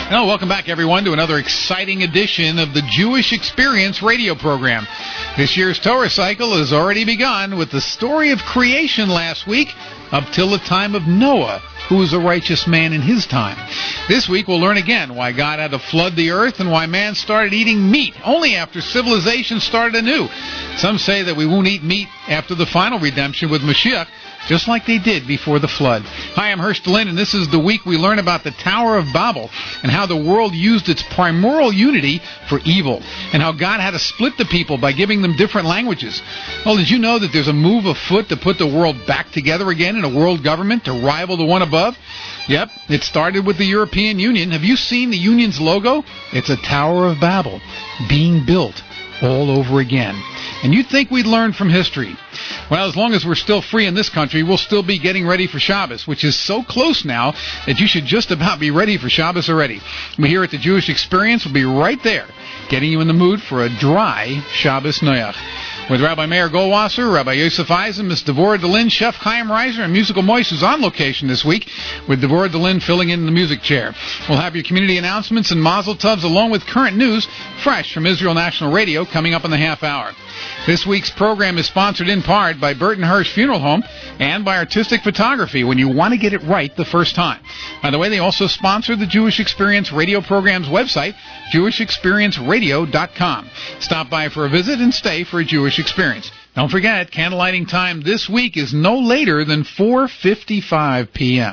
Well, welcome back, everyone, to another exciting edition of the Jewish Experience radio program. This year's Torah cycle has already begun with the story of creation last week up till the time of Noah, who was a righteous man in his time. This week we'll learn again why God had to flood the earth and why man started eating meat only after civilization started anew. Some say that we won't eat meat after the final redemption with Mashiach, just like they did before the flood. Hi, I'm Hersh Delin, and this is the week we learn about the Tower of Babel and how the world used its primordial unity for evil, and how God had to split the people by giving them different languages. Well, did you know that there's a move afoot to put the world back together again in a world government to rival the one above? Yep, it started with the European Union. Have you seen the Union's logo? It's a Tower of Babel being built all over again. And you'd think we'd learn from history. Well, as long as we're still free in this country, we'll still be getting ready for Shabbos, which is so close now that you should just about be ready for Shabbos already. We here at the Jewish Experience will be right there, getting you in the mood for a dry Shabbos Noach. With Rabbi Meir Goldwasser, Rabbi Yosef Eisen, Ms. Devorah Delin, Chef Chaim Reiser, and Musical Moise is on location this week, with Devorah Delin filling in the music chair. We'll have your community announcements and mazel tovs along with current news, fresh from Israel National Radio, coming up in the half hour. This week's program is sponsored in part by Burton Hirsch Funeral Home and by Artistic Photography when you want to get it right the first time. By the way, they also sponsor the Jewish Experience radio program's website, jewishexperienceradio.com. Stop by for a visit and stay for a Jewish experience. Don't forget, candlelighting time this week is no later than 4:55 p.m.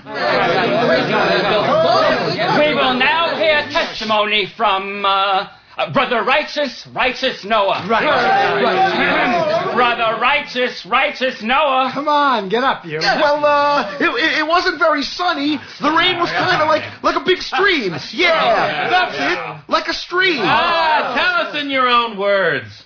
We will now hear testimony from Brother Righteous Noah. Right. Brother Righteous Noah. Come on, get up, you. Well, it wasn't very sunny. The rain was kind of like a big stream. Yeah, that's it. Like a stream. Tell us in your own words.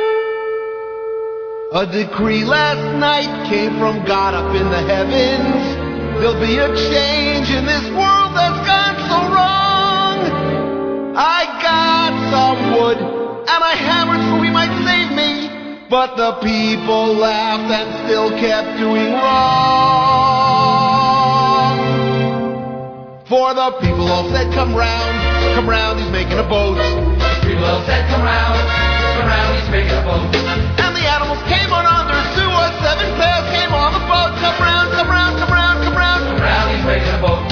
A decree last night came from God up in the heavens. There'll be a change in this world that's gone so wrong. I got some wood and I hammered so he might save me, but the people laughed and still kept doing wrong. For the people all said, come round, he's making a boat. The people all said, come round, he's making a boat. And the animals came on under to us, 7 pairs came on the boat. Come round, he's making a boat.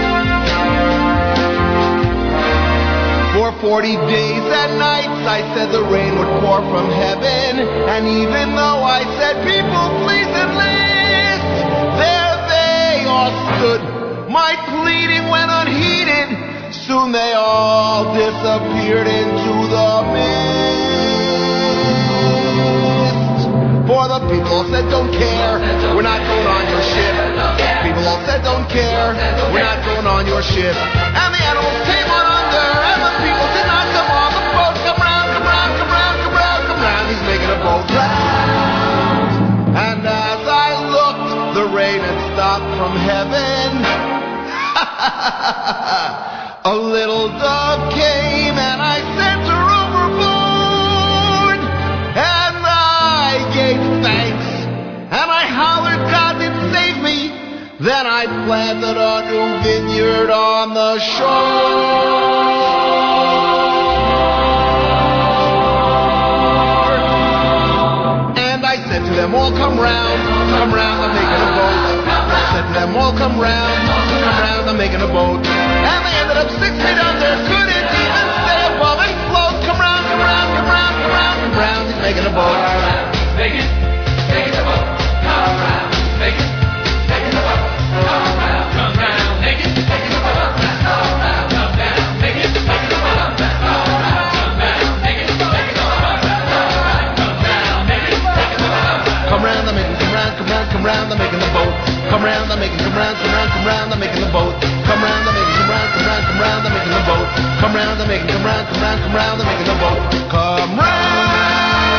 For 40 days and nights I said the rain would pour from heaven, and even though I said, people please enlist, there they all stood. My pleading went unheeded. Soon they all disappeared into the mist. For the people all said, don't care, we're not going on your ship. People all said, don't care, we're not going on your ship. And the animals came on under, and the people did not come on the boat. Come round, he's making a boat round. And as I looked, the rain had stopped from heaven. A little dove came and I sent her overboard. And I gave thanks and I hollered God didn't save me. Then I planted a new vineyard on the shore. And I said to them all, come round, I'm making a boat. I said to them all, come round, I'm making a boat. And they ended up 6 feet under, couldn't even stay above and float. Come round, he's making a boat. Making a boat. Come round, making a boat. Come round, making a boat. Come round, come down, making a boat. Come down, making a boat. Come round, I'm making a boat. Come round, I'm making the boat. Come round, I'm making the boat. Come round, I'm making the boat. Come round, I'm making the boat. Come round.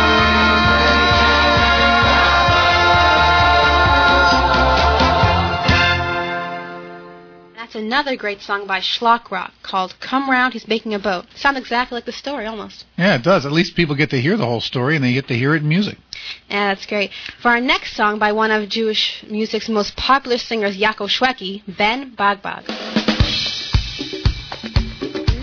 That's another great song by Schlock Rock called Come Round, He's Making a Boat. Sounds exactly like the story, almost. Yeah, it does. At least people get to hear the whole story, and they get to hear it in music. Yeah, that's great. For our next song by one of Jewish music's most popular singers, Yaakov Shweki, Ben Bagbag.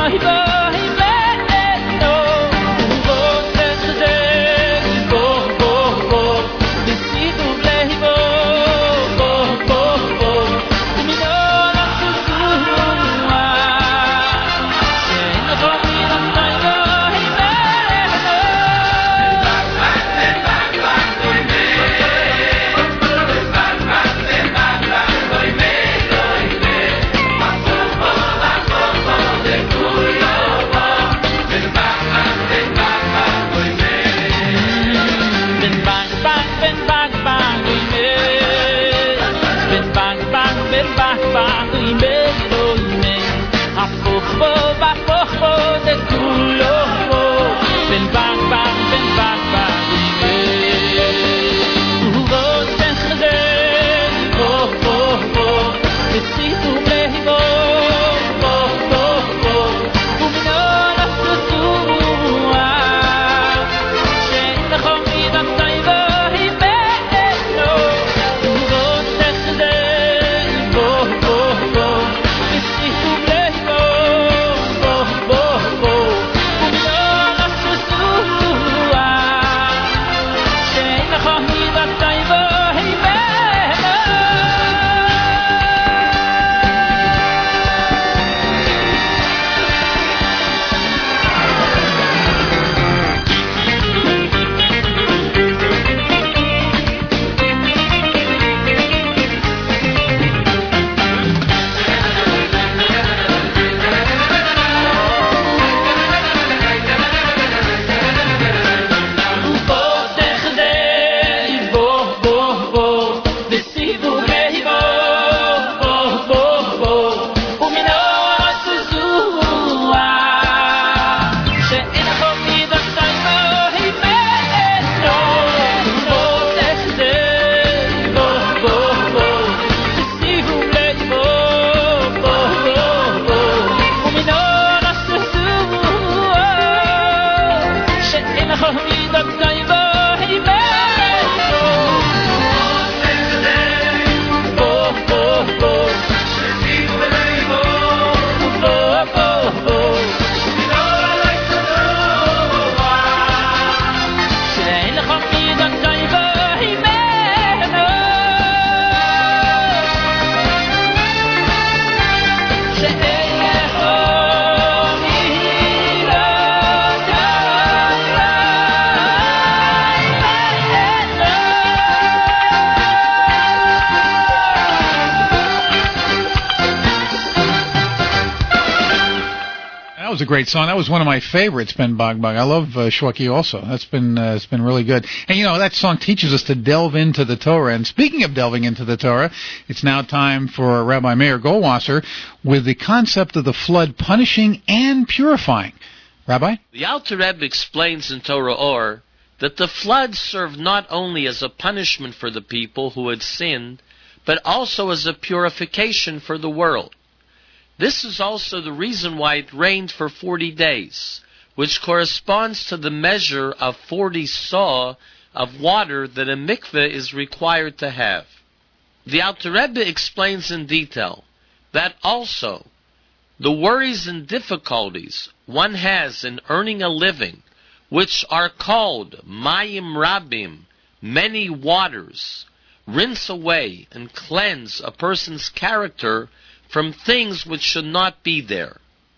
was a great song. That was one of my favorites, Ben Bogbog. I love Shweki also. That's been it's been really good. And, you know, that song teaches us to delve into the Torah. And speaking of delving into the Torah, it's now time for Rabbi Meir Goldwasser with the concept of the flood punishing and purifying. Rabbi? The Alter Rebbe explains in Torah Or that the flood served not only as a punishment for the people who had sinned, but also as a purification for the world. This is also the reason why it rained for 40 days, which corresponds to the measure of 40 saw of water that a mikveh is required to have. The Alter Rebbe explains in detail that also the worries and difficulties one has in earning a living, which are called mayim rabim, many waters, rinse away and cleanse a person's character from things which should not be there.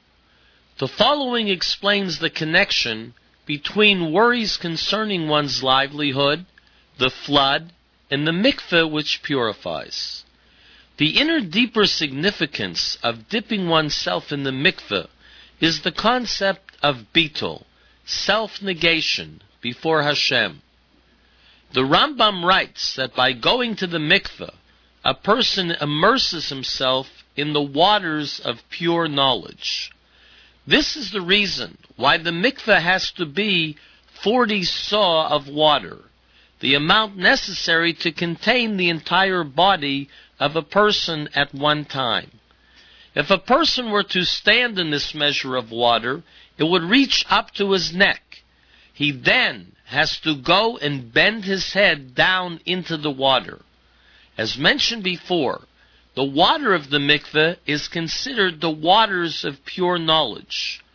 The following explains the connection between worries concerning one's livelihood, the flood, and the mikveh which purifies. The inner deeper significance of dipping oneself in the mikveh is the concept of bitul, self-negation before Hashem. The Rambam writes that by going to the mikveh, a person immerses himself in the waters of pure knowledge. This is the reason why the mikveh has to be 40 saw of water, the amount necessary to contain the entire body of a person at one time. If a person were to stand in this measure of water, it would reach up to his neck. He then has to go and bend his head down into the water. As mentioned before, the water of the mikveh is considered the waters of pure knowledge.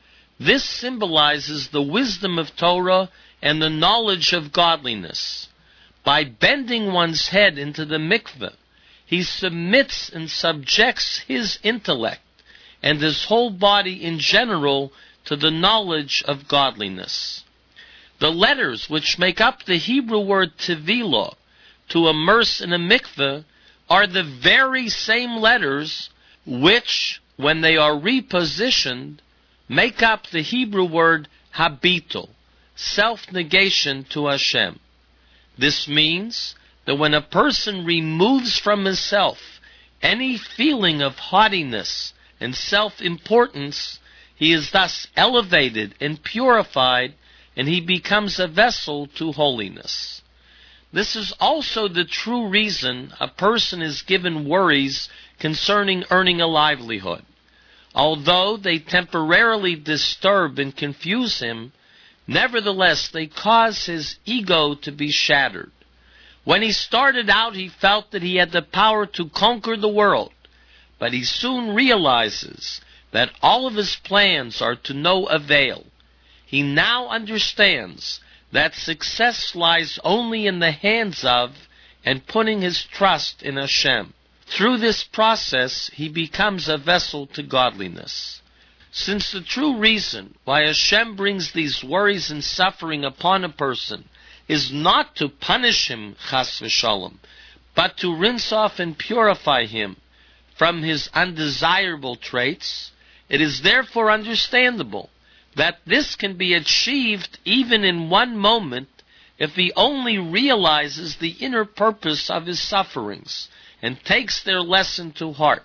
This symbolizes the wisdom of Torah and the knowledge of godliness. By bending one's head into the mikveh, he submits and subjects his intellect and his whole body in general to the knowledge of godliness. The letters which make up the Hebrew word tevilah, to immerse in a mikveh, are the very same letters which, when they are repositioned, make up the Hebrew word habitul, self-negation to Hashem. This means that when a person removes from himself any feeling of haughtiness and self-importance, he is thus elevated and purified, and he becomes a vessel to holiness. This is also the true reason a person is given worries concerning earning a livelihood. Although they temporarily disturb and confuse him, nevertheless they cause his ego to be shattered. When he started out, he felt that he had the power to conquer the world, but he soon realizes that all of his plans are to no avail. He now understands that success lies only in the hands of and putting his trust in Hashem. Through this process, he becomes a vessel to godliness. Since the true reason why Hashem brings these worries and suffering upon a person is not to punish him, chas v'shalom, but to rinse off and purify him from his undesirable traits, it is therefore understandable that this can be achieved even in one moment if he only realizes the inner purpose of his sufferings and takes their lesson to heart.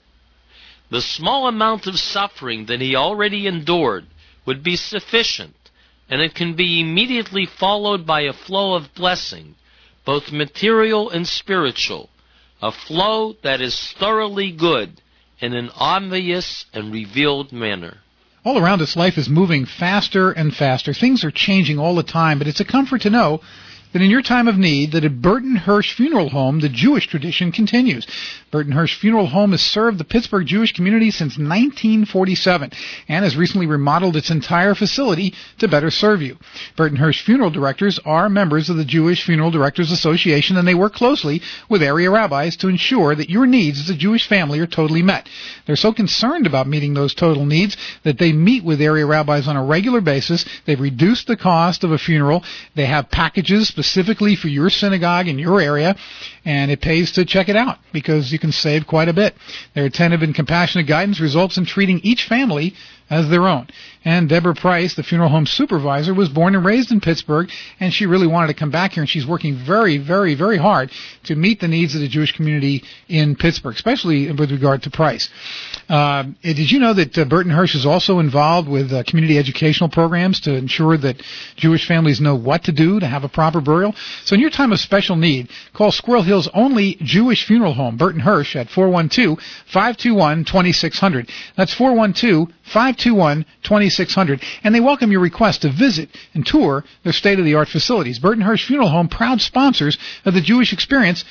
The small amount of suffering that he already endured would be sufficient, and it can be immediately followed by a flow of blessing, both material and spiritual, a flow that is thoroughly good in an obvious and revealed manner. All around us, life is moving faster and faster. Things are changing all the time, but it's a comfort to know that in your time of need, that at Burton Hirsch Funeral Home, the Jewish tradition continues. Burton Hirsch Funeral Home has served the Pittsburgh Jewish community since 1947 and has recently remodeled its entire facility to better serve you. Burton Hirsch Funeral Directors are members of the Jewish Funeral Directors Association, and they work closely with area rabbis to ensure that your needs as a Jewish family are totally met. They're so concerned about meeting those total needs that they meet with area rabbis on a regular basis. They've reduced the cost of a funeral. They have packages specifically for your synagogue in your area, and it pays to check it out because you can save quite a bit. Their attentive and compassionate guidance results in treating each family as their own. And Deborah Price, the funeral home supervisor, was born and raised in Pittsburgh, and she really wanted to come back here, and she's working very, very, very hard to meet the needs of the Jewish community in Pittsburgh, especially with regard to Price. Did you know that Burton Hirsch is also involved with community educational programs to ensure that Jewish families know what to do to have a proper burial? So in your time of special need, call Squirrel Hill's only Jewish funeral home, Burton Hirsch, at 412-521-2600. That's 412-521-2600. And they welcome your request to visit and tour their state-of-the-art facilities. Burton Hirsch Funeral Home, proud sponsors of the Jewish Experience,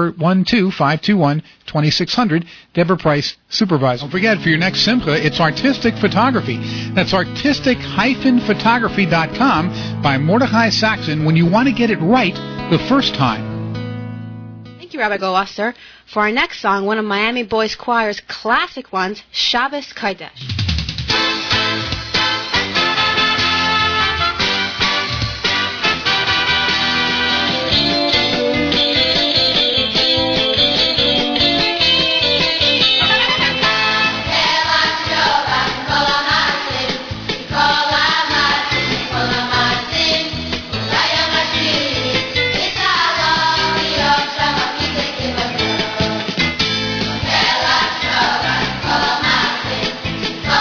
412-521-2600. Deborah Price, supervisor. Don't forget, for your next Simcha, it's artistic photography. That's artistic-photography.com by Mordechai Saxon when you want to get it right the first time. Thank you, Rabbi Goldwasser. For our next song, one of Miami Boys Choir's classic ones, Shabbos Kodesh. Come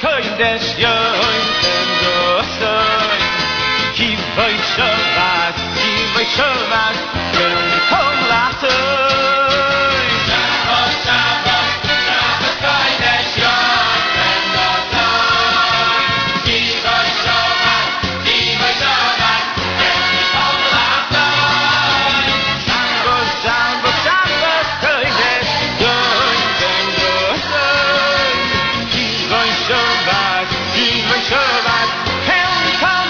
kodesh yoitem dosai Kivay Shabbat Yom Kol Latoi Shabbos, Shabbos, Shabbos kodesh yoitem dosai Kivay Shabbat Yom Kol Latoi Shabbos, Shabbos, Shabbos kodesh yoitem dosai Kivay Shabbat Yom Kol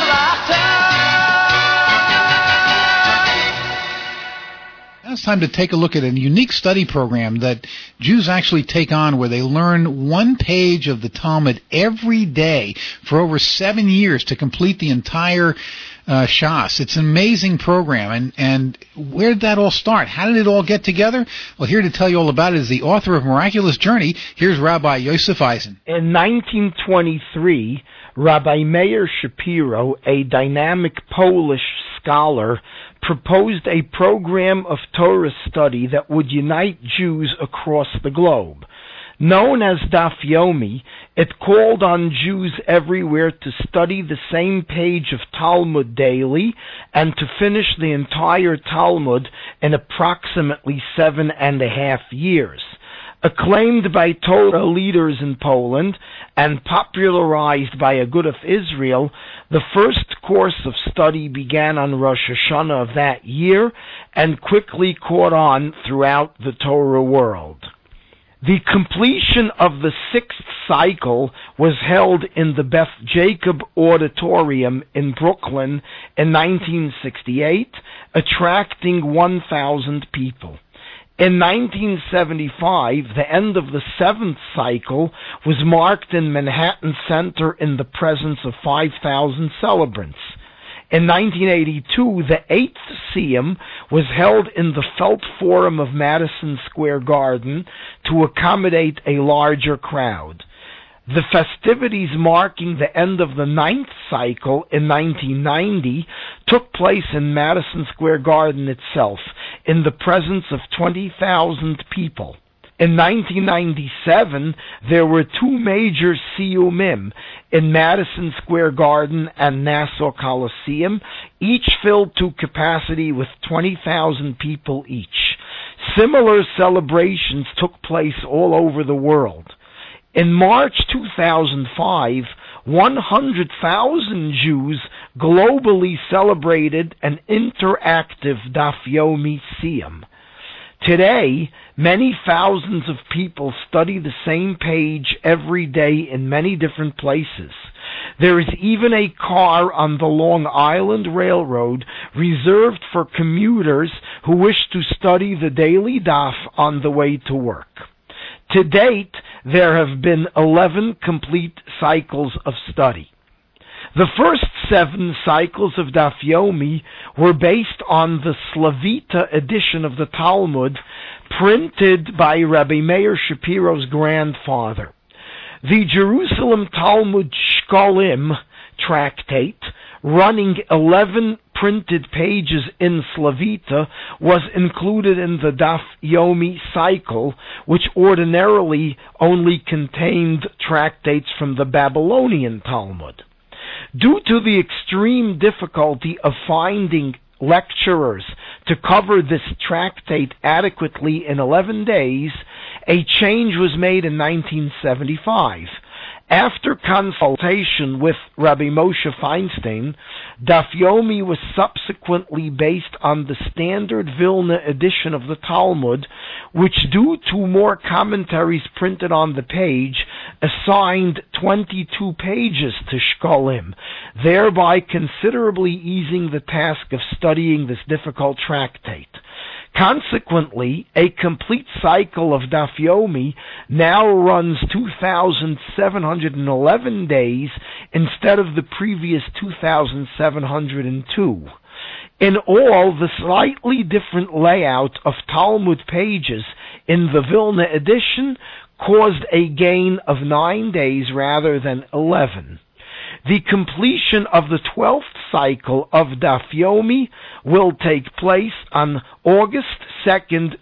Now it's time to take a look at a unique study program that Jews actually take on where they learn one page of the Talmud every day for over 7 years to complete the entire Shas. It's an amazing program. And where did that all start? How did it all get together? Well, here to tell you all about it is the author of Miraculous Journey. Here's Rabbi Yosef Eisen. In 1923, Rabbi Meir Shapiro, a dynamic Polish scholar, proposed a program of Torah study that would unite Jews across the globe. Known as Daf Yomi, it called on Jews everywhere to study the same page of Talmud daily and to finish the entire Talmud in approximately 7.5 years. Acclaimed by Torah leaders in Poland and popularized by Agudath Israel, the first course of study began on Rosh Hashanah of that year and quickly caught on throughout the Torah world. The completion of the 6th cycle was held in the Beth Jacob Auditorium in Brooklyn in 1968, attracting 1,000 people. In 1975, the end of the 7th cycle was marked in Manhattan Center in the presence of 5,000 celebrants. In 1982, the 8th Siyum was held in the Felt Forum of Madison Square Garden to accommodate a larger crowd. The festivities marking the end of the 9th cycle in 1990 took place in Madison Square Garden itself, in the presence of 20,000 people. In 1997, there were 2 major Siyumim in Madison Square Garden and Nassau Coliseum, each filled to capacity with 20,000 people each. Similar celebrations took place all over the world. In March 2005, 100,000 Jews globally celebrated an interactive Daf Yomi Siyum. Today, many thousands of people study the same page every day in many different places. There is even a car on the Long Island Railroad reserved for commuters who wish to study the daily daf on the way to work. To date, there have been 11 complete cycles of study. The first 7 cycles of Daf Yomi were based on the Slavita edition of the Talmud, printed by Rabbi Meir Shapiro's grandfather. The Jerusalem Talmud Shkolim tractate, running 11 printed pages in Slavita, was included in the Daf Yomi cycle, which ordinarily only contained tractates from the Babylonian Talmud. Due to the extreme difficulty of finding lecturers to cover this tractate adequately in 11 days, a change was made in 1975. After consultation with Rabbi Moshe Feinstein, Daf Yomi was subsequently based on the standard Vilna edition of the Talmud, which, due to more commentaries printed on the page, assigned 22 pages to Shkolim, thereby considerably easing the task of studying this difficult tractate. Consequently, a complete cycle of Daf Yomi now runs 2,711 days instead of the previous 2,702. In all, the slightly different layout of Talmud pages in the Vilna edition caused a gain of 9 days rather than 11. The completion of the 12th cycle of Daf Yomi will take place on August 2nd,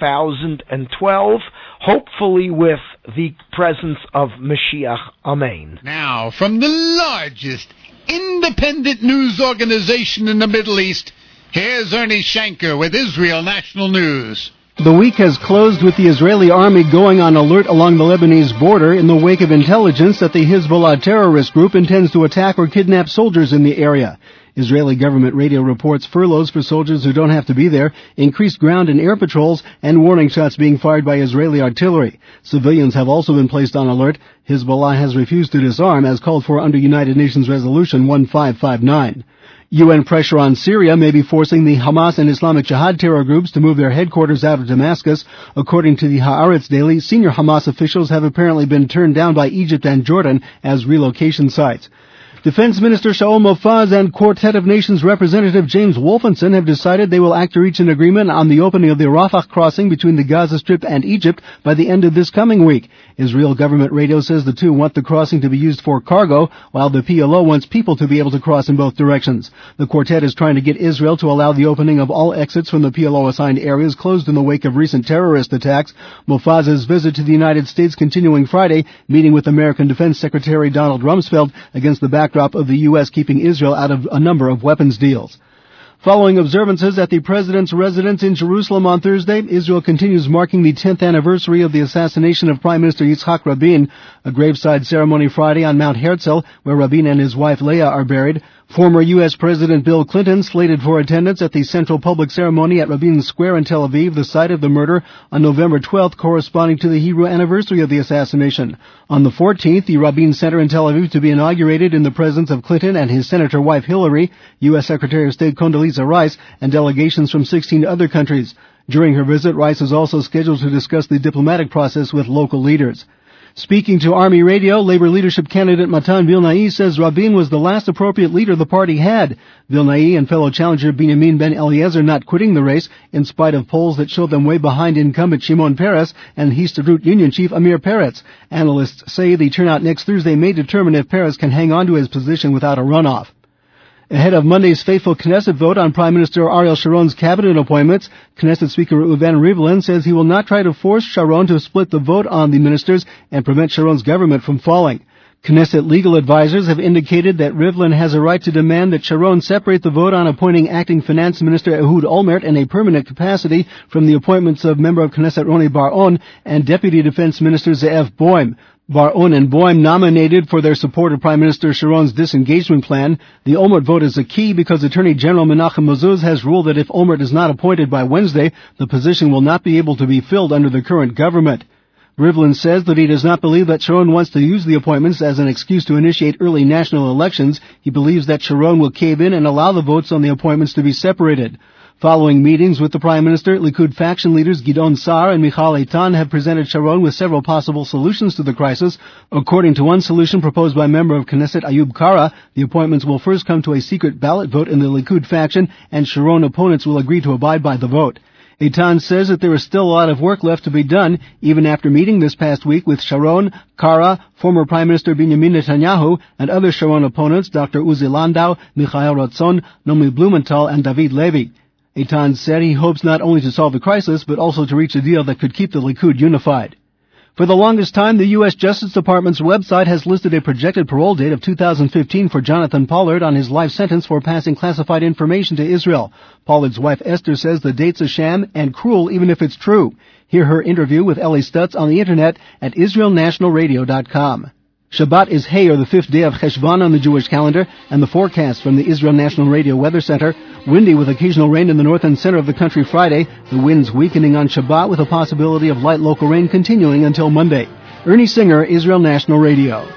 2012, hopefully with the presence of Mashiach. Amen. Now, from the largest independent news organization in the Middle East, here's Ernie Shanker with Israel National News. The week has closed with the Israeli army going on alert along the Lebanese border in the wake of intelligence that the Hezbollah terrorist group intends to attack or kidnap soldiers in the area. Israeli government radio reports furloughs for soldiers who don't have to be there, increased ground and air patrols, and warning shots being fired by Israeli artillery. Civilians have also been placed on alert. Hezbollah has refused to disarm as called for under United Nations Resolution 1559. UN pressure on Syria may be forcing the Hamas and Islamic Jihad terror groups to move their headquarters out of Damascus. According to the Haaretz Daily, senior Hamas officials have apparently been turned down by Egypt and Jordan as relocation sites. Defense Minister Shaul Mofaz and Quartet of Nations Representative James Wolfenson have decided they will act to reach an agreement on the opening of the Rafah crossing between the Gaza Strip and Egypt by the end of this coming week. Israel government radio says the two want the crossing to be used for cargo, while the PLO wants people to be able to cross in both directions. The quartet is trying to get Israel to allow the opening of all exits from the PLO-assigned areas closed in the wake of recent terrorist attacks. Mofaz's visit to the United States continuing Friday, meeting with American Defense Secretary Donald Rumsfeld against the backdrop of the U.S. keeping Israel out of a number of weapons deals. Following observances at the president's residence in Jerusalem on Thursday, Israel continues marking the 10th anniversary of the assassination of Prime Minister Yitzhak Rabin. A graveside ceremony Friday on Mount Herzl, where Rabin and his wife Leah are buried. Former U.S. President Bill Clinton slated for attendance at the central public ceremony at Rabin Square in Tel Aviv, the site of the murder, on November 12th, corresponding to the Hebrew anniversary of the assassination. On the 14th, the Rabin Center in Tel Aviv to be inaugurated in the presence of Clinton and his senator wife Hillary, U.S. Secretary of State Condoleezza Rice, and delegations from 16 other countries. During her visit, Rice is also scheduled to discuss the diplomatic process with local leaders. Speaking to Army Radio, Labor leadership candidate Matan Vilnai says Rabin was the last appropriate leader the party had. Vilnai and fellow challenger Binyamin Ben-Eliezer not quitting the race in spite of polls that showed them way behind incumbent Shimon Peres and Histadrut Union chief Amir Peretz. Analysts say the turnout next Thursday may determine if Peres can hang on to his position without a runoff. Ahead of Monday's fateful Knesset vote on Prime Minister Ariel Sharon's cabinet appointments, Knesset Speaker Reuven Rivlin says he will not try to force Sharon to split the vote on the ministers and prevent Sharon's government from falling. Knesset legal advisors have indicated that Rivlin has a right to demand that Sharon separate the vote on appointing acting finance minister Ehud Olmert in a permanent capacity from the appointments of member of Knesset Roni Bar-On and deputy defense minister Ze'ev Boim. Bar-On and Boim nominated for their support of Prime Minister Sharon's disengagement plan. The Olmert vote is a key because Attorney General Menachem Mezuz has ruled that if Olmert is not appointed by Wednesday, the position will not be able to be filled under the current government. Rivlin says that he does not believe that Sharon wants to use the appointments as an excuse to initiate early national elections. He believes that Sharon will cave in and allow the votes on the appointments to be separated. Following meetings with the Prime Minister, Likud faction leaders Gidon Saar and Michal Eitan have presented Sharon with several possible solutions to the crisis. According to one solution proposed by member of Knesset Ayub Kara, the appointments will first come to a secret ballot vote in the Likud faction, and Sharon opponents will agree to abide by the vote. Eitan says that there is still a lot of work left to be done, even after meeting this past week with Sharon, Kara, former Prime Minister Benjamin Netanyahu, and other Sharon opponents, Dr. Uzi Landau, Michael Ratzon, Nomi Blumenthal, and David Levy. Eitan said he hopes not only to solve the crisis, but also to reach a deal that could keep the Likud unified. For the longest time, the U.S. Justice Department's website has listed a projected parole date of 2015 for Jonathan Pollard on his life sentence for passing classified information to Israel. Pollard's wife Esther says the date's a sham and cruel even if it's true. Hear her interview with Ellie Stutz on the internet at IsraelNationalRadio.com. Shabbat is Hey, or the fifth day of Cheshvan on the Jewish calendar, and the forecast from the Israel National Radio Weather Center. Windy with occasional rain in the north and center of the country Friday. The winds weakening on Shabbat with a possibility of light local rain continuing until Monday. Ernie Singer, Israel National Radio.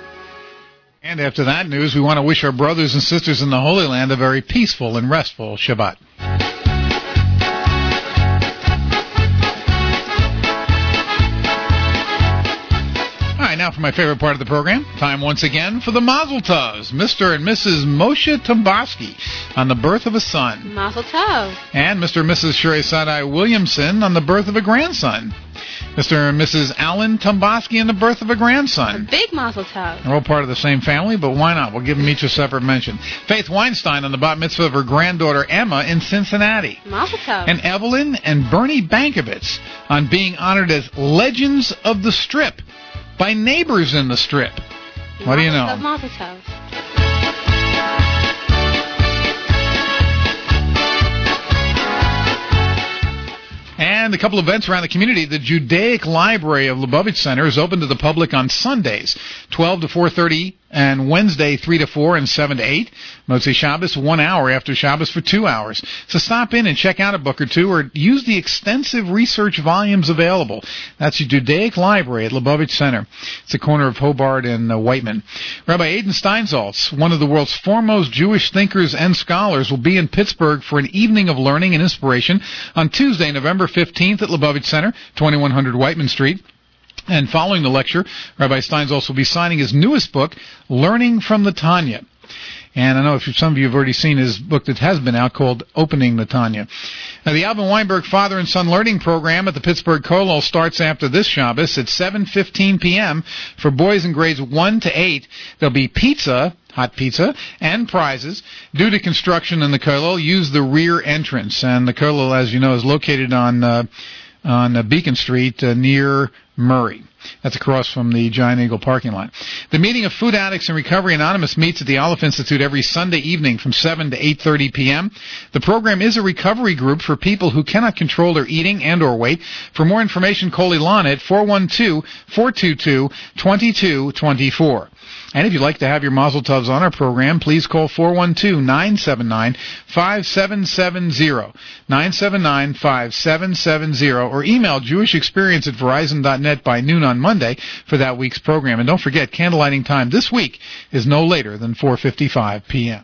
And after that news, we want to wish our brothers and sisters in the Holy Land a very peaceful and restful Shabbat. Now for my favorite part of the program. Time once again for the Mazel Tovs. Mr. and Mrs. Moshe Tombaski on the birth of a son. Mazel Tov. And Mr. and Mrs. Sherry Sadai Williamson on the birth of a grandson. Mr. and Mrs. Alan Tombosky and the birth of a grandson. Big mazel tov. They're all part of the same family, but why not? We'll give them each a separate mention. Faith Weinstein on the bat mitzvah of her granddaughter Emma in Cincinnati. Mazel tov. And Evelyn and Bernie Bankovitz on being honored as Legends of the Strip by Neighbors in the Strip. What do you know? Mazel tov. And a couple of events around the community. The Judaic Library of Lubavitch Center is open to the public on Sundays, 12 to 4:30, and Wednesday, 3 to 4 and 7 to 8. Motzei Shabbos, 1 hour after Shabbos for 2 hours. So stop in and check out a book or two, or use the extensive research volumes available. That's the Judaic Library at Lubavitch Center. It's the corner of Hobart and Whiteman. Rabbi Aidan Steinsaltz, one of the world's foremost Jewish thinkers and scholars, will be in Pittsburgh for an evening of learning and inspiration on Tuesday, November 15th at Lubavitch Center, 2100 Whiteman Street. And following the lecture, Rabbi Steinsaltz will be signing his newest book, Learning from the Tanya. And I know if some of you have already seen his book that has been out called Opening the Tanya. Now, the Alvin Weinberg Father and Son Learning Program at the Pittsburgh Kollel starts after this Shabbos at 7:15 p.m. for boys in grades 1 to 8. There'll be pizza, hot pizza, and prizes. Due to construction in the Kollel, use the rear entrance. And the Kollel, as you know, is located on Beacon Street near Murray. That's across from the Giant Eagle parking lot. The meeting of Food Addicts and Recovery Anonymous meets at the Aleph Institute every Sunday evening from 7 to 8:30 p.m. The program is a recovery group for people who cannot control their eating and or weight. For more information, call Ilan at 412-422-2224. And if you'd like to have your Mazel Tovs on our program, please call 412-979-5770, 979-5770, or email jewishexperience@verizon.net by noon on Monday for that week's program. And don't forget, candlelighting time this week is no later than 4:55 p.m.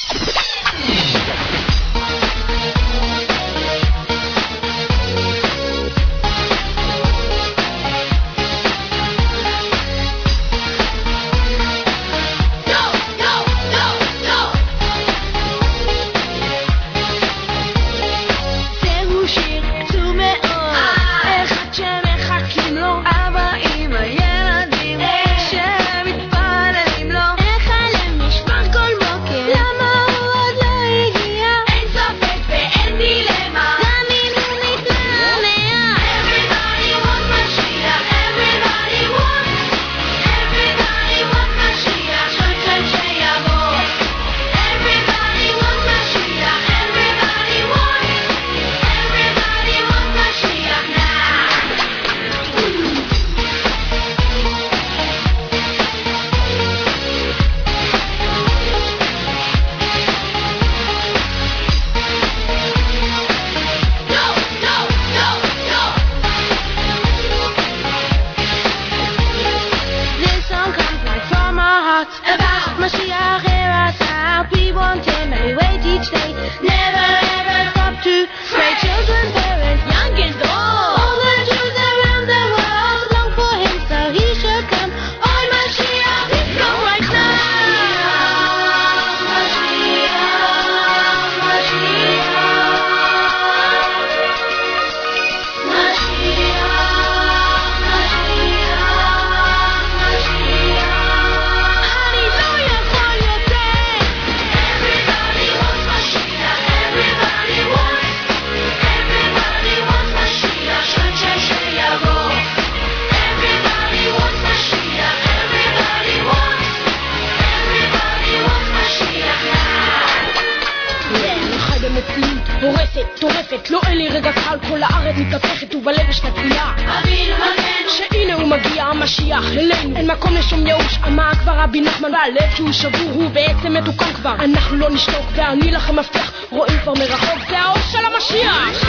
טורפת, לא אין לי רגע קל, כל הארץ מתהפכת ובלב יש תפילה. אבינו מלכנו, שהנה הוא מגיע המשיח אלינו, אין מקום לשום ייאוש, אמר כבר רבי נחמן, והלב שהוא שבור הוא בעצם מתוקן כבר. אנחנו לא נשתוק ואני לכם מבטיח, רואים כבר מרחוק, זה האור של המשיח.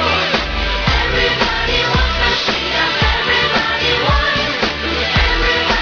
Everybody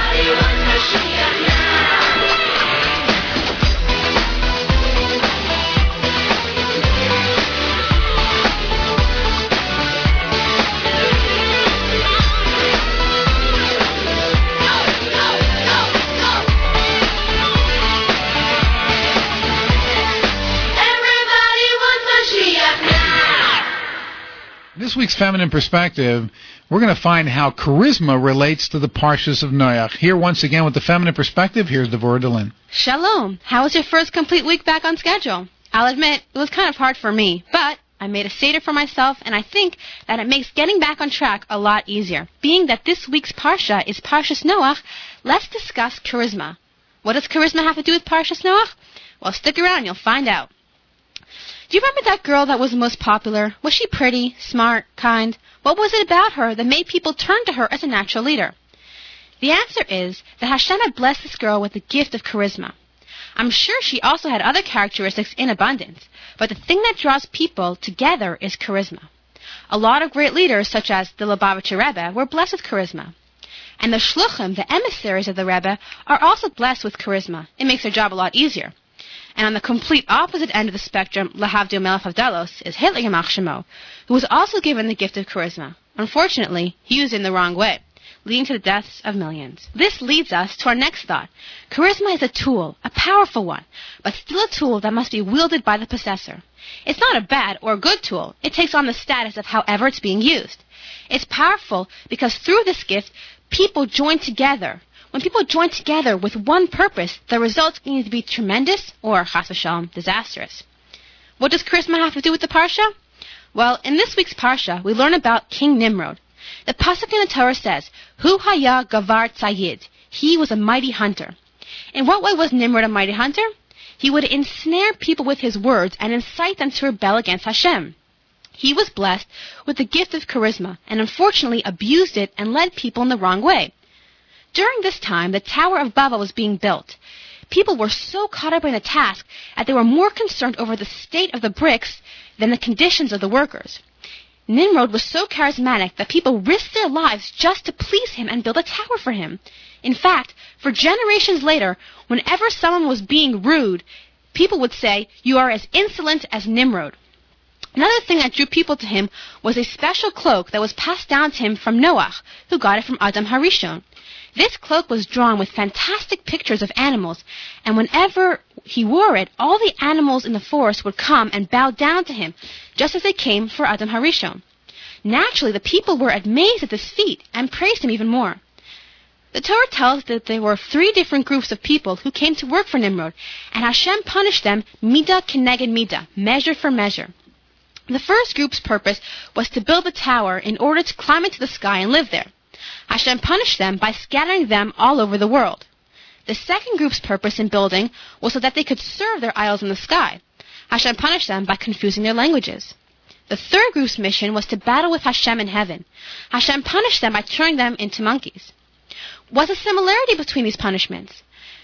this week's Feminine Perspective, we're going to find how charisma relates to the Parshas of Noach. Here once again with the Feminine Perspective, here's Devorah Delin. Shalom. How was your first complete week back on schedule? I'll admit, it was kind of hard for me, but I made a Seder for myself, and I think that it makes getting back on track a lot easier. Being that this week's Parsha is Parshas Noach, let's discuss charisma. What does charisma have to do with Parshas Noach? Well, stick around, you'll find out. Do you remember that girl that was the most popular? Was she pretty, smart, kind? What was it about her that made people turn to her as a natural leader? The answer is that Hashem had blessed this girl with the gift of charisma. I'm sure she also had other characteristics in abundance, but the thing that draws people together is charisma. A lot of great leaders, such as the Lubavitcher Rebbe, were blessed with charisma. And the shluchim, the emissaries of the Rebbe, are also blessed with charisma. It makes their job a lot easier. And on the complete opposite end of the spectrum, Lahavdil Melech Havdalos, is Hitler Yamach Shemo, who was also given the gift of charisma. Unfortunately, he used it in the wrong way, leading to the deaths of millions. This leads us to our next thought. Charisma is a tool, a powerful one, but still a tool that must be wielded by the possessor. It's not a bad or good tool. It takes on the status of however it's being used. It's powerful because through this gift, people join together. When people join together with one purpose, the results can either be tremendous or, chas v'shalom, disastrous. What does charisma have to do with the Parsha? Well, in this week's Parsha, we learn about King Nimrod. The pasuk in the Torah says, Hu haya gavar tzayid. He was a mighty hunter. In what way was Nimrod a mighty hunter? He would ensnare people with his words and incite them to rebel against Hashem. He was blessed with the gift of charisma and unfortunately abused it and led people in the wrong way. During this time, the Tower of Babel was being built. People were so caught up in the task that they were more concerned over the state of the bricks than the conditions of the workers. Nimrod was so charismatic that people risked their lives just to please him and build a tower for him. In fact, for generations later, whenever someone was being rude, people would say, "You are as insolent as Nimrod." Another thing that drew people to him was a special cloak that was passed down to him from Noach, who got it from Adam Harishon. This cloak was drawn with fantastic pictures of animals, and whenever he wore it, all the animals in the forest would come and bow down to him, just as they came for Adam Harishon. Naturally, the people were amazed at this feat and praised him even more. The Torah tells that there were 3 different groups of people who came to work for Nimrod, and Hashem punished them midah keneged midah, measure for measure. The first group's purpose was to build a tower in order to climb into the sky and live there. Hashem punished them by scattering them all over the world. The second group's purpose in building was so that they could serve their idols in the sky. Hashem punished them by confusing their languages. The third group's mission was to battle with Hashem in heaven. Hashem punished them by turning them into monkeys. What's a similarity between these punishments?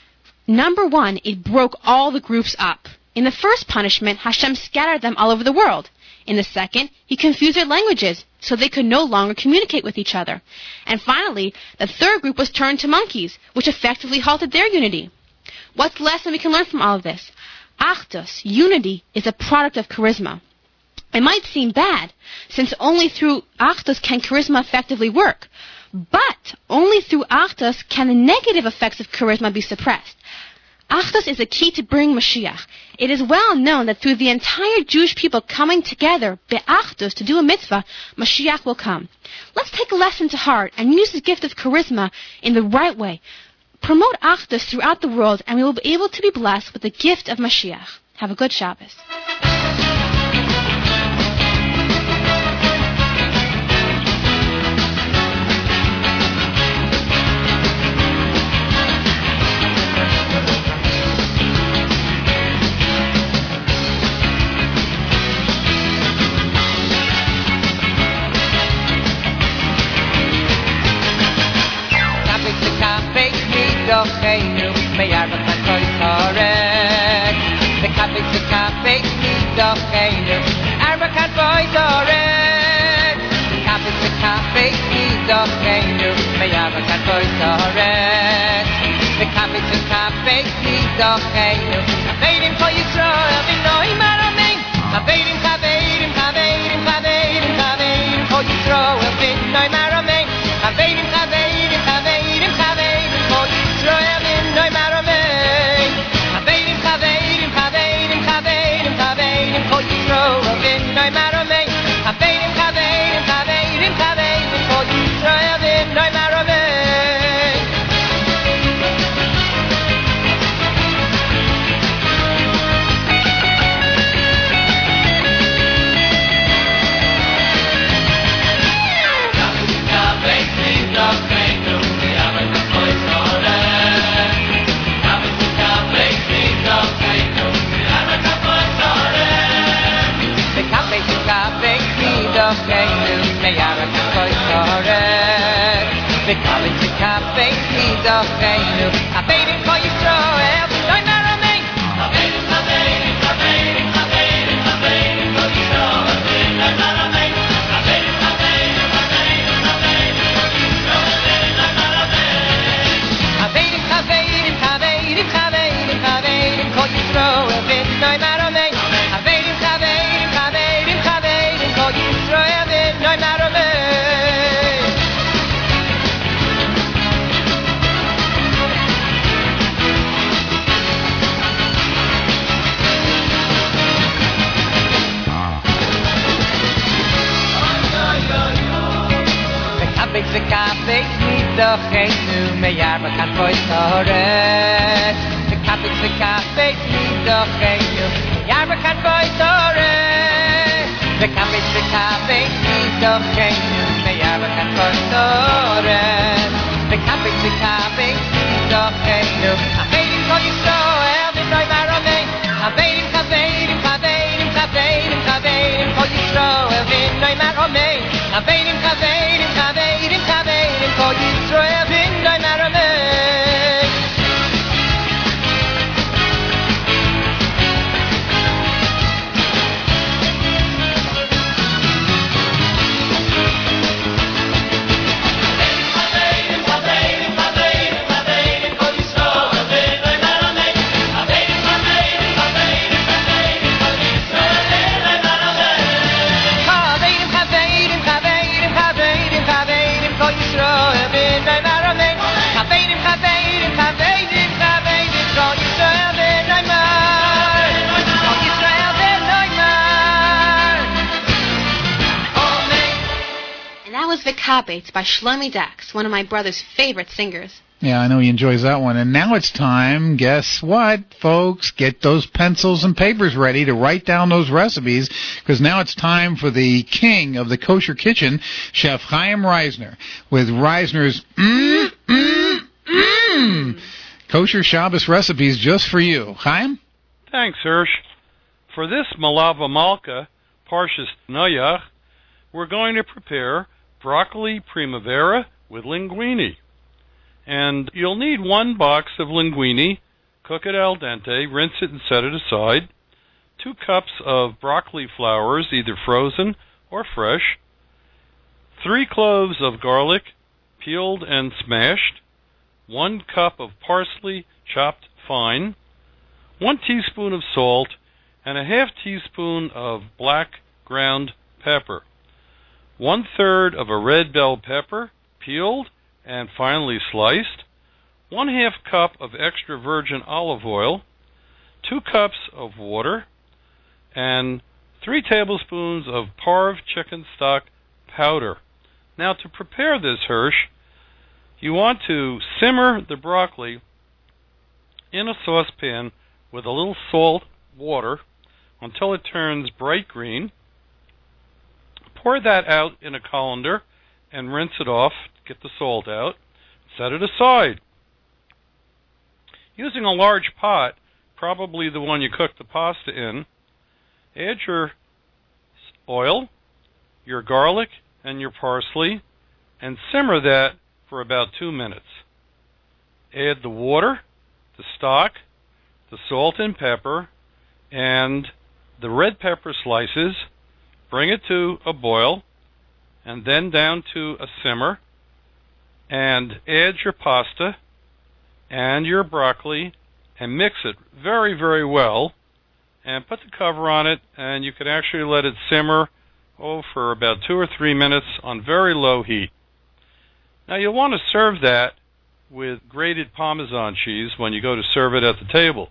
Number 1, it broke all the groups up. In the first punishment, Hashem scattered them all over the world. In the second, he confused their languages so they could no longer communicate with each other. And finally, the third group was turned to monkeys, which effectively halted their unity. What's the lesson we can learn from all of this? Achdus, unity, is a product of charisma. It might seem bad, since only through Achdus can charisma effectively work. But only through Achdus can the negative effects of charisma be suppressed. Achdus is a key to bring Mashiach. It is well known that through the entire Jewish people coming together, be'achdus, to do a mitzvah, Mashiach will come. Let's take a lesson to heart and use the gift of charisma in the right way. Promote Achdus throughout the world, and we will be able to be blessed with the gift of Mashiach. Have a good Shabbos. Docheinu meyarvat hakoy soretz. The kapik to kapik docheinu arvakat boy soretz. Kapik to kapik docheinu meyarvat hakoy soretz. The kapik to kapik docheinu aveidim kol Yisrael v'noi maramim. Aveidim kaveidim kaveidim kaveidim kaveidim kol Yisrael v'noi maramim. Aveidim kaveidim kaveidim kaveidim kol Yisrael v'noi maramim. Aveidim kaveidim kaveidim kaveidim kaveidim kol Yisrael v'noi maramim. Aveidim kaveidim וקבץ וקבץ מתוכנו חברים כל ישראל בנוי מרמים חברים חברים חברים חברים חברים כל ישראל בנוי מרמים חברים חברים חברים חברים כל ישראל בנוי מרמים חברים חברים חברים חברים חברים כל ישראל בנוי מרמים חברים חברים חברים חברים כל ישראל בנוי מרמים וקבץ וקבץ מתוכנו מירבה כאן פויסורס וקבץ וקבץ מתוכנו מירבה כאן פויסורס וקבץ וקבץ מתוכנו מירבה כאן פויסורס וקבץ וקבץ מתוכנו חברים כל ישראל בנוי מרמים חברים חברים חברים חברים חברים כל ישראל בנוי מרמים חברים חברים חברים חברים כל ישראל בנוי מרמים V'Kabetz by Shlomi Dax, one of my brother's favorite singers. Yeah, I know he enjoys that one. And now it's time, guess what, folks? Get those pencils and papers ready to write down those recipes, because now it's time for the king of the kosher kitchen, Chef Chaim Reisner, with Reisner's kosher Shabbos recipes just for you. Chaim? Thanks, Hirsch. For this Malava Malka, Parshas Noyach, we're going to prepare broccoli primavera with linguine. And you'll need 1 box of linguine, cook it al dente, rinse it and set it aside, 2 cups of broccoli flowers, either frozen or fresh, 3 cloves of garlic, peeled and smashed, 1 cup of parsley, chopped fine, 1 teaspoon of salt, and a half teaspoon of black ground pepper. 1/3 of a red bell pepper, peeled and finely sliced, 1/2 cup of extra virgin olive oil, 2 cups of water, and 3 tablespoons of Parv chicken stock powder. Now, to prepare this, Hirsch, you want to simmer the broccoli in a saucepan with a little salt water until it turns bright green. Pour that out in a colander and rinse it off, get the salt out, set it aside. Using a large pot, probably the one you cook the pasta in, add your oil, your garlic, and your parsley, and simmer that for about 2 minutes. Add the water, the stock, the salt and pepper, and the red pepper slices. Bring it to a boil, and then down to a simmer, and add your pasta and your broccoli, and mix it very, very well, and put the cover on it, and you can actually let it simmer for about 2 or 3 minutes on very low heat. Now you'll want to serve that with grated Parmesan cheese when you go to serve it at the table.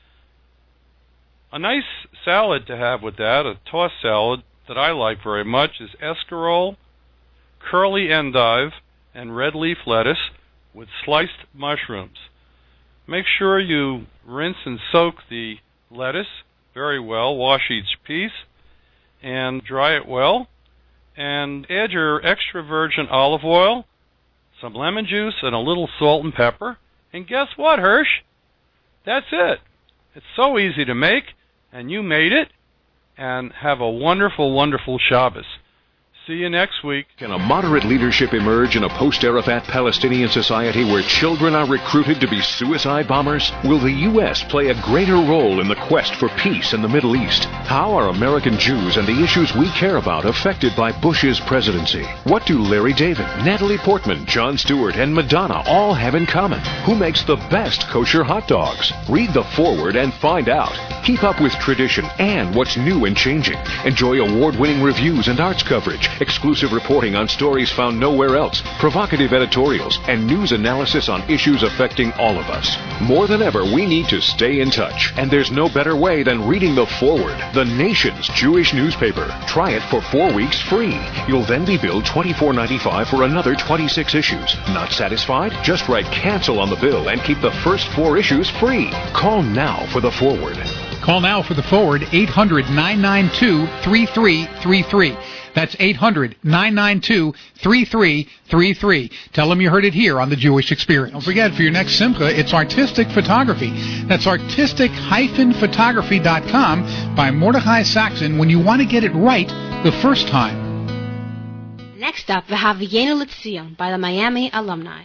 A nice salad to have with that, a tossed salad, that I like very much is escarole, curly endive, and red leaf lettuce with sliced mushrooms. Make sure you rinse and soak the lettuce very well, wash each piece, and dry it well, and add your extra virgin olive oil, some lemon juice, and a little salt and pepper. And guess what, Hirsch? That's it. It's so easy to make, and you made it. And have a wonderful, wonderful Shabbos. See you next week. Can a moderate leadership emerge in a post-Arafat Palestinian society where children are recruited to be suicide bombers? Will the U.S. play a greater role in the quest for peace in the Middle East? How are American Jews and the issues we care about affected by Bush's presidency? What do Larry David, Natalie Portman, Jon Stewart, and Madonna all have in common? Who makes the best kosher hot dogs? Read the foreword and find out. Keep up with tradition and what's new and changing. Enjoy award-winning reviews and arts coverage, exclusive reporting on stories found nowhere else, provocative editorials, and news analysis on issues affecting all of us. More than ever, we need to stay in touch, and there's no better way than reading the foreword, the nation's Jewish newspaper. Try it for 4 weeks free. You'll then be billed $24.95 for another 26 issues. Not satisfied? Just write cancel on the bill and keep the first 4 issues free. Call now for the foreword. Call now for the forward, 800-992-3333. That's 800-992-3333. Tell them you heard it here on The Jewish Experience. Don't forget, for your next Simcha, it's artistic photography. That's artistic-photography.com by Mordechai Saxon when you want to get it right the first time. Next up, V'Haviyenu L'Tzion by the Miami Alumni.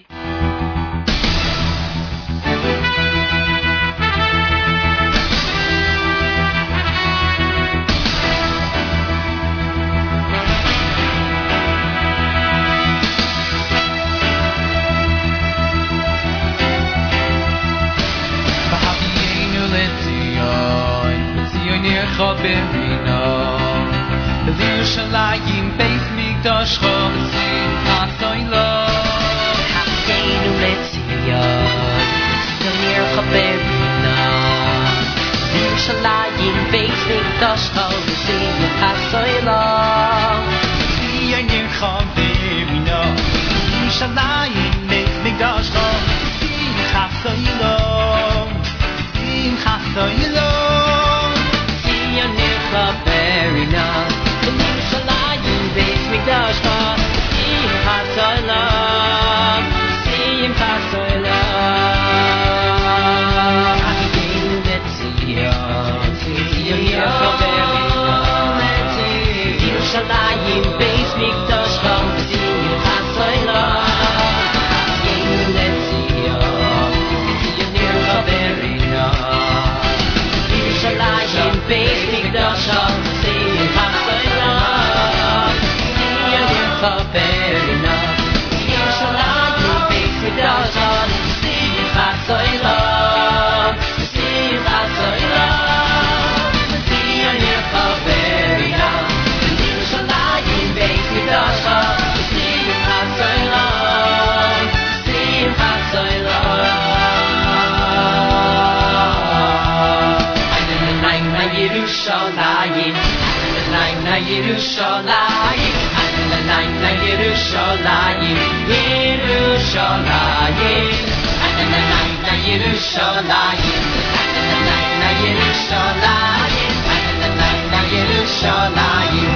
Berino Yerushalayim Beis Mikdashcho B'Simchas Oilo Haviyenu L'Tzion Tzion Yercha Berino Yerushalayim Beis Mikdashcho B'Simchas Oilo Tzion Yercha Berino Yerushalayim Beis Mikdashcho B'Simchas Oilo B'Simchas Oilo Berina, Yerushalayim Beis Mikdashcha, Simchas Olam, Simchas Olam. Haviyenu L'Tzion, Tzion Yercha Berina, Yerushalayim Beis Mikdashcha, Simchas Olam. Haviyenu L'Tzion, Tzion Yercha Berina, Yerushalayim Beis Mikdashcha, Simchas Olam, Tzion Yercha Berina, Yerushalayim Beis Mikdashcha, Simchas Olam, Simchas Olam, Tzion Yercha Berina, Yerushalayim Beis Mikdashcha, Simchas Olam, Simchas Olam. Yerushalayim, Yerushalayim, Yerushalayim, Yerushalayim, Yerushalayim, Yerushalayim, Yerushalayim,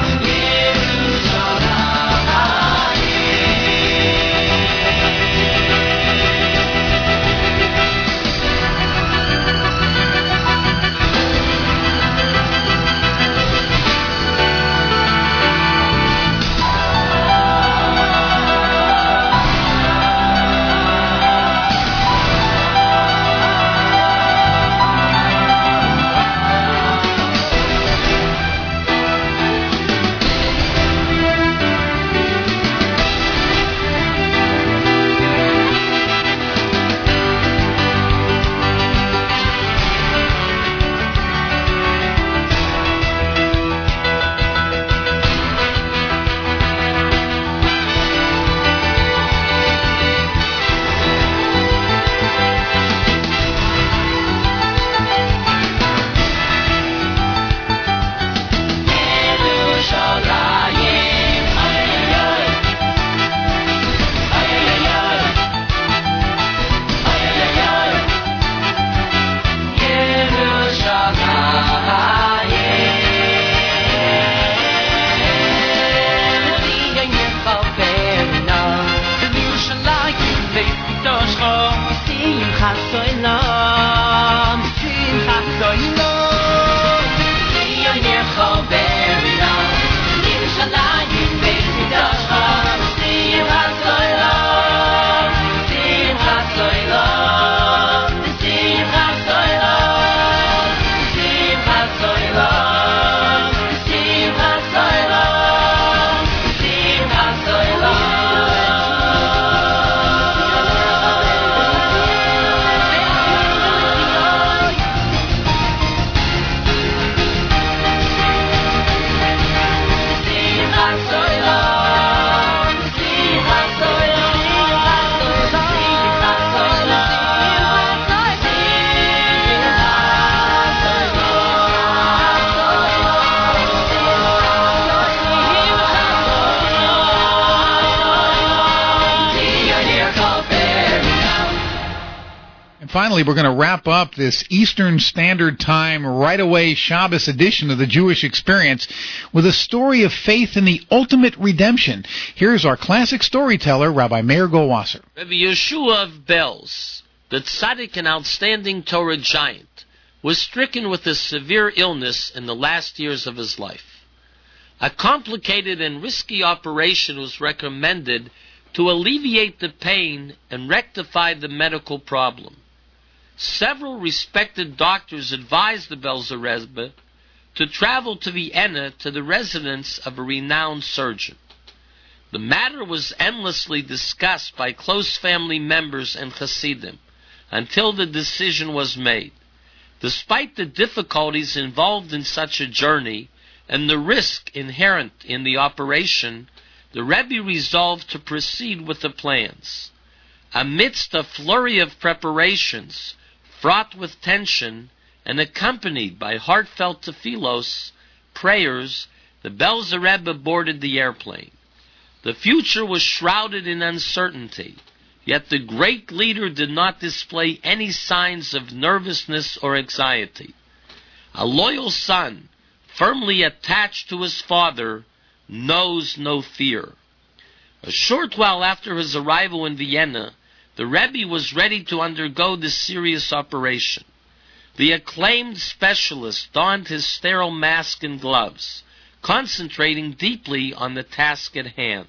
finally, we're going to wrap up this Eastern Standard Time right away Shabbos edition of the Jewish Experience with a story of faith in the ultimate redemption. Here's our classic storyteller, Rabbi Meir Goldwasser. Rabbi Yeshua of Belz, the tzaddik and outstanding Torah giant, was stricken with a severe illness in the last years of his life. A complicated and risky operation was recommended to alleviate the pain and rectify the medical problem. Several respected doctors advised the Belzer Rebbe to travel to Vienna to the residence of a renowned surgeon. The matter was endlessly discussed by close family members and Hasidim until the decision was made. Despite the difficulties involved in such a journey and the risk inherent in the operation, the Rebbe resolved to proceed with the plans. Amidst a flurry of preparations, fraught with tension, and accompanied by heartfelt tefillos, prayers, the Belzer Rebbe boarded the airplane. The future was shrouded in uncertainty, yet the great leader did not display any signs of nervousness or anxiety. A loyal son, firmly attached to his father, knows no fear. A short while after his arrival in Vienna, the Rebbe was ready to undergo this serious operation. The acclaimed specialist donned his sterile mask and gloves, concentrating deeply on the task at hand.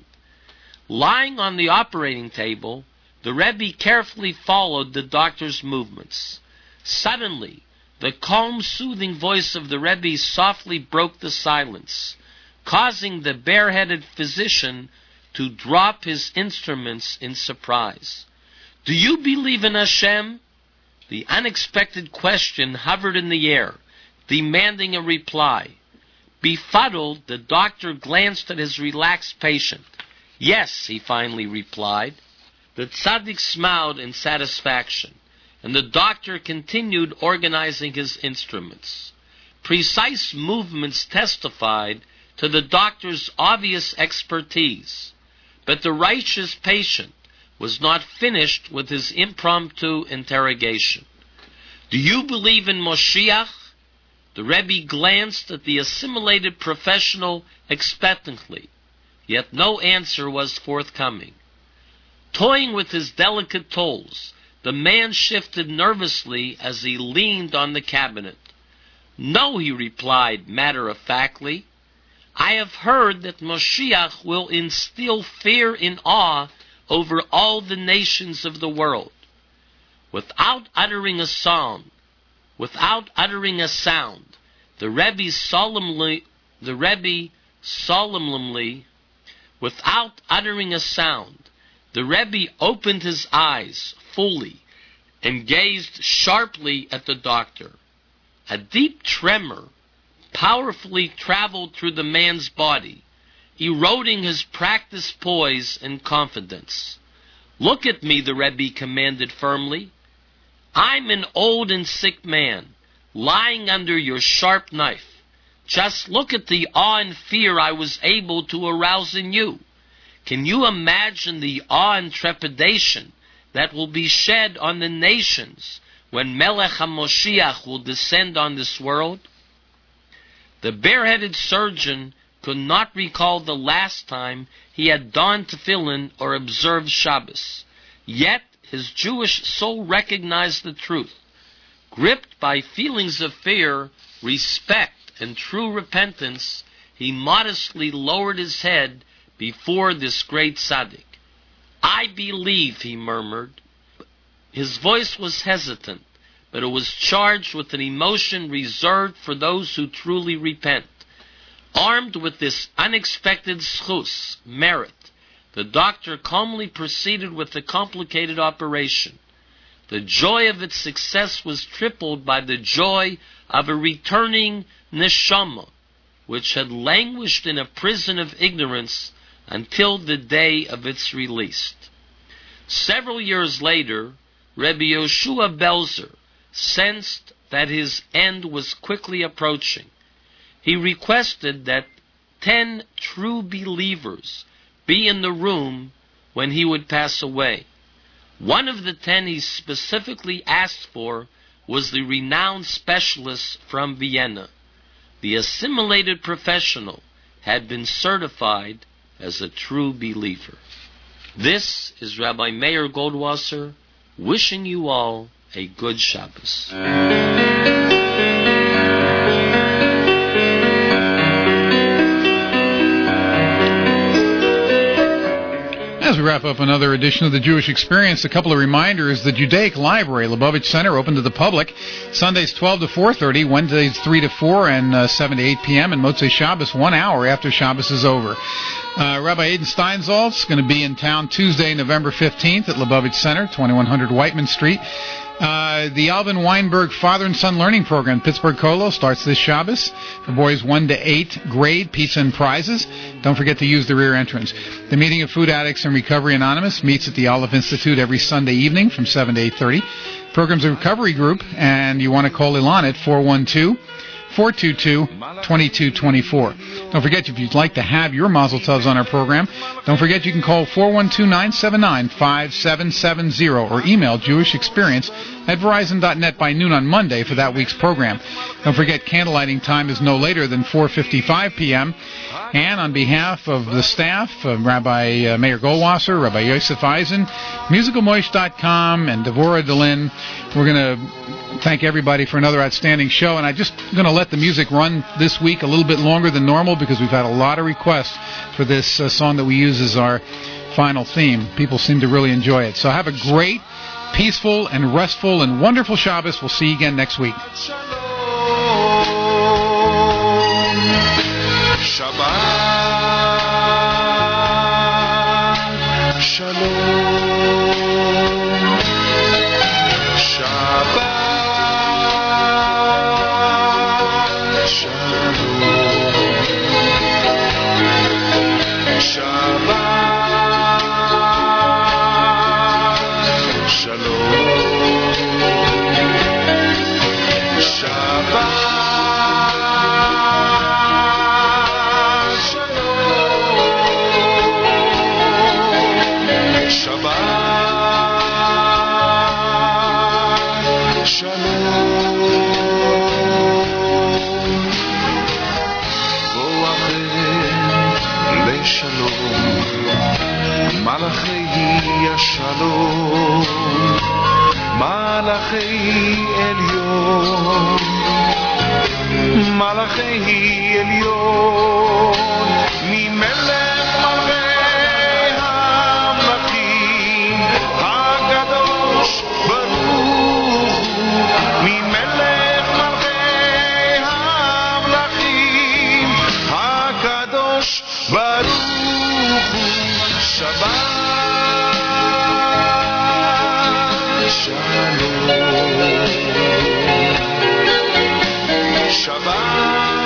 Lying on the operating table, the Rebbe carefully followed the doctor's movements. Suddenly, the calm, soothing voice of the Rebbe softly broke the silence, causing the bareheaded physician to drop his instruments in surprise. "Do you believe in Hashem?" The unexpected question hovered in the air, demanding a reply. Befuddled, the doctor glanced at his relaxed patient. "Yes," he finally replied. The tzaddik smiled in satisfaction, and the doctor continued organizing his instruments. Precise movements testified to the doctor's obvious expertise, but the righteous patient was not finished with his impromptu interrogation. "Do you believe in Moshiach?" The Rebbe glanced at the assimilated professional expectantly, yet no answer was forthcoming. Toying with his delicate tools, the man shifted nervously as he leaned on the cabinet. "No," he replied matter-of-factly. "I have heard that Moshiach will instill fear and awe over all the nations of the world." Without uttering a sound, the Rebbe solemnly, without uttering a sound, the Rebbe opened his eyes fully and gazed sharply at the doctor. A deep tremor powerfully traveled through the man's body, eroding his practiced poise and confidence. "Look at me," the Rebbe commanded firmly. "I'm an old and sick man, lying under your sharp knife. Just look at the awe and fear I was able to arouse in you. Can you imagine the awe and trepidation that will be shed on the nations when Melech HaMoshiach will descend on this world?" The bareheaded surgeon could not recall the last time he had donned tefillin or observed Shabbos. Yet his Jewish soul recognized the truth. Gripped by feelings of fear, respect, and true repentance, he modestly lowered his head before this great tzaddik. "I believe," he murmured. His voice was hesitant, but it was charged with an emotion reserved for those who truly repent. Armed with this unexpected schus, merit, the doctor calmly proceeded with the complicated operation. The joy of its success was tripled by the joy of a returning neshama, which had languished in a prison of ignorance until the day of its release. Several years later, Rebbe Yoshua Belzer sensed that his end was quickly approaching. He requested that 10 true believers be in the room when he would pass away. One of the 10 he specifically asked for was the renowned specialist from Vienna. The assimilated professional had been certified as a true believer. This is Rabbi Meir Goldwasser wishing you all a good Shabbos. As we wrap up another edition of the Jewish Experience, a couple of reminders. The Judaic Library, Lubavitch Center, open to the public. Sundays 12 to 4:30, Wednesdays 3 to 4, and 7 to 8 p.m., and Motzei Shabbos 1 hour after Shabbos is over. Rabbi Aiden Steinsaltz is going to be in town Tuesday, November 15th at Lubavitch Center, 2100 Whiteman Street. The Alvin Weinberg Father and Son Learning Program, Pittsburgh Kolo, starts this Shabbos for boys 1 to 8 grade, pizza and prizes. Don't forget to use the rear entrance. The Meeting of Food Addicts and Recovery Anonymous meets at the Olive Institute every Sunday evening from 7 to 8:30. Program's a recovery group, and you want to call Ilan at 412-422-2224. Don't forget, if you'd like to have your Mazel Tovs on our program, don't forget you can call 412-979-5770 or email jewishexperience@verizon.net by noon on Monday for that week's program. Don't forget, candlelighting time is no later than 4:55 p.m. And on behalf of the staff, Rabbi Meir Goldwasser, Rabbi Yosef Eisen, MusicalMoish.com, and Devorah Delin, we're going to thank everybody for another outstanding show. And I'm just going to let the music run this week a little bit longer than normal because we've had a lot of requests for this song that we use as our final theme. People seem to really enjoy it. So have a great, peaceful, and restful, and wonderful Shabbos. We'll see you again next week. Shabbat Shalom Shabbat Shalom Shabbat Shalom Shabbat Shalom, Malachei Elyon, Malachei Elyon, Mimelech Malchei Hamlachim, Hakadosh Baruch Hu, Mimelech Malchei Hamlachim, Hakadosh Baruch Hu, Shabbat. Shabbat